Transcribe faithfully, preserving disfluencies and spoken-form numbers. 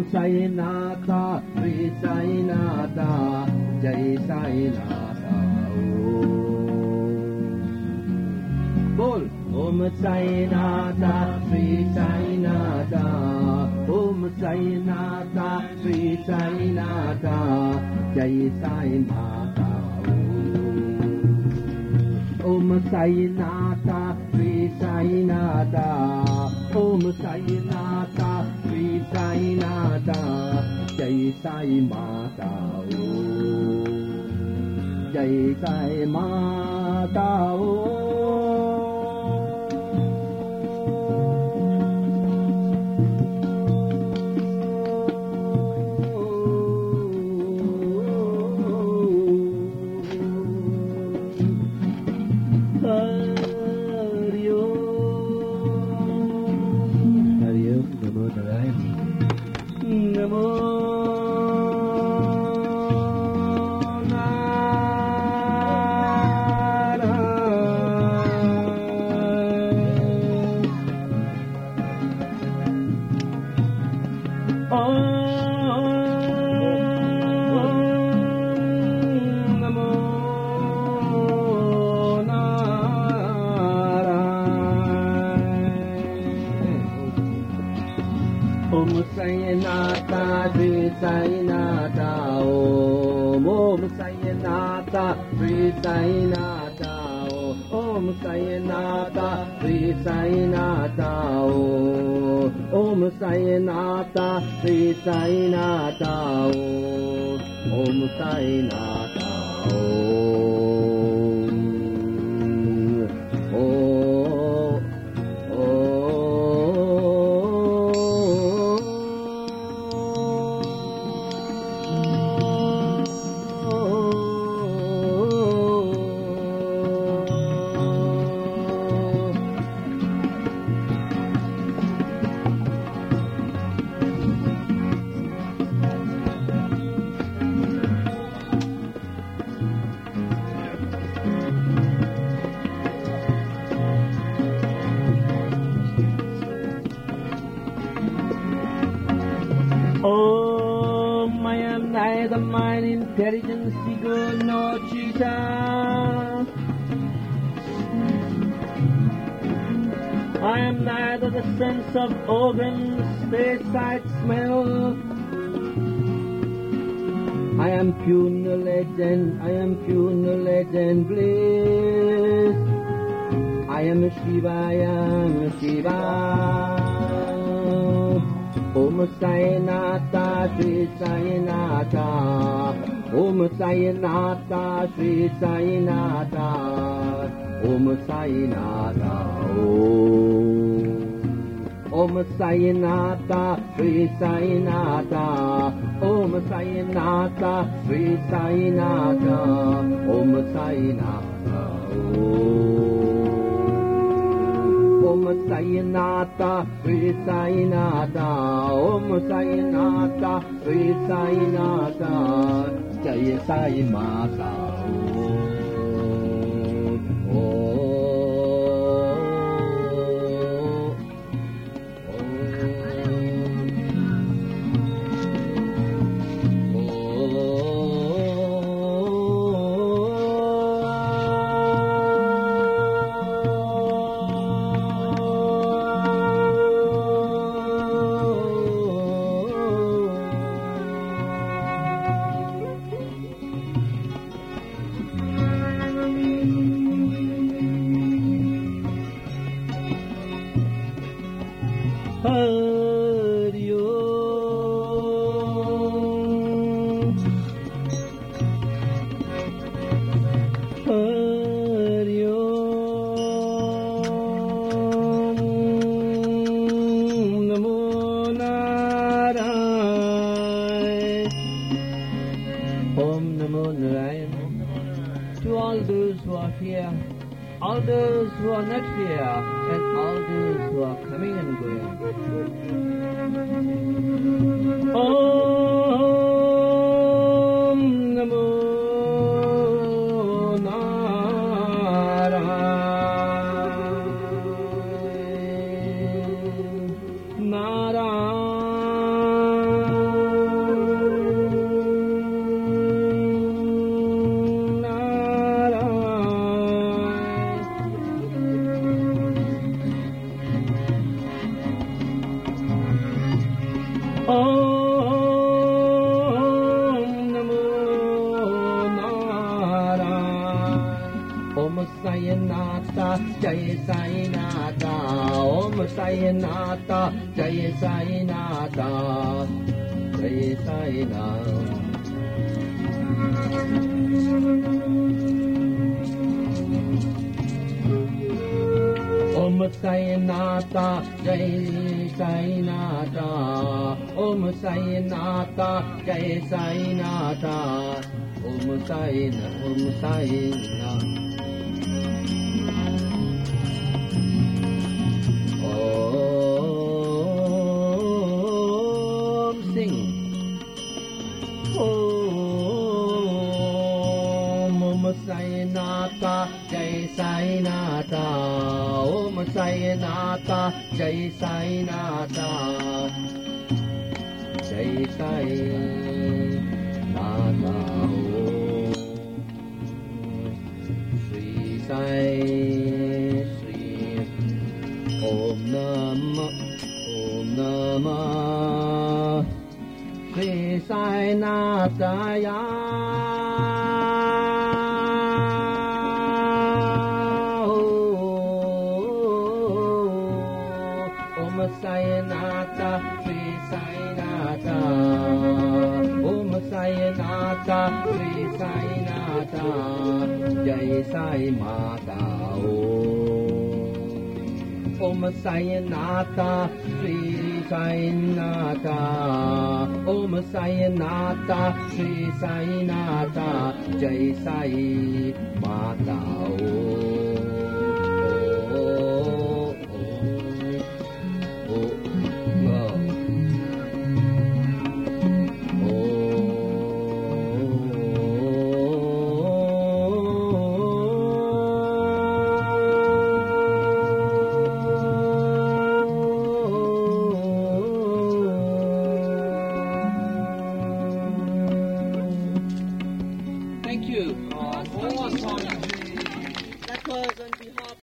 Sainata, Sri Sainata, Jai Sainata. Bol Om Sainata, Sri Sainata, Om Sainata, Sri Sainata, Jai Sainata. Om Sainata, Sri Sainata, Om Sainata, Sri Sainata, Jai Sai Mata, Jai Sai Mata. Sainata, Om Om Sainata, Sri Sainata, Om Sainata, Sri Sainata, Om Sainata, Sri Sainata, Om Sainata, intelligence, ego, no cheetah. I am neither the sense of organs, taste, sight, smell. I am pure knowledge and I am pure knowledge and bliss. I am Shiva, I am Shiva. Om Sainata, Sri Sainata, Om Sainata, Sri Sainata, Om Sainata, Om Sainata, Sri Sainata, Om Sainata, Sri Sainata, Om Sainata, Om Sainata, Sri Sainata, Om Sainata, Sri Sainata, Jai Sai Mata. All those who are not here, and all those who are coming and going. Om Namo Narayana. Narayana. Sayonata, Jai Sayonata, Om Sayonata, Jai Sayonata, Jai Sayonata. Om Sayonata, Jai Sayonata, Om Sayonata, Jai Sayonata, Om Sayonata, Om Sayonata. Om sing. Om Om Sayonata, Jai Sayonata, Om Sayonata, Jai Sayonata, Jai Sayonata. Sri Sai. Om Namah, Om Namah, Sri Sayonataya. Om Sayonata, Sri Sayonata, Om Sayonata, Sri Sayonata, Jai Sai Mata. Om Sayonata, Sri Sayonata, Om Sayonata, Sri Sayonata, Jai Sai Mata.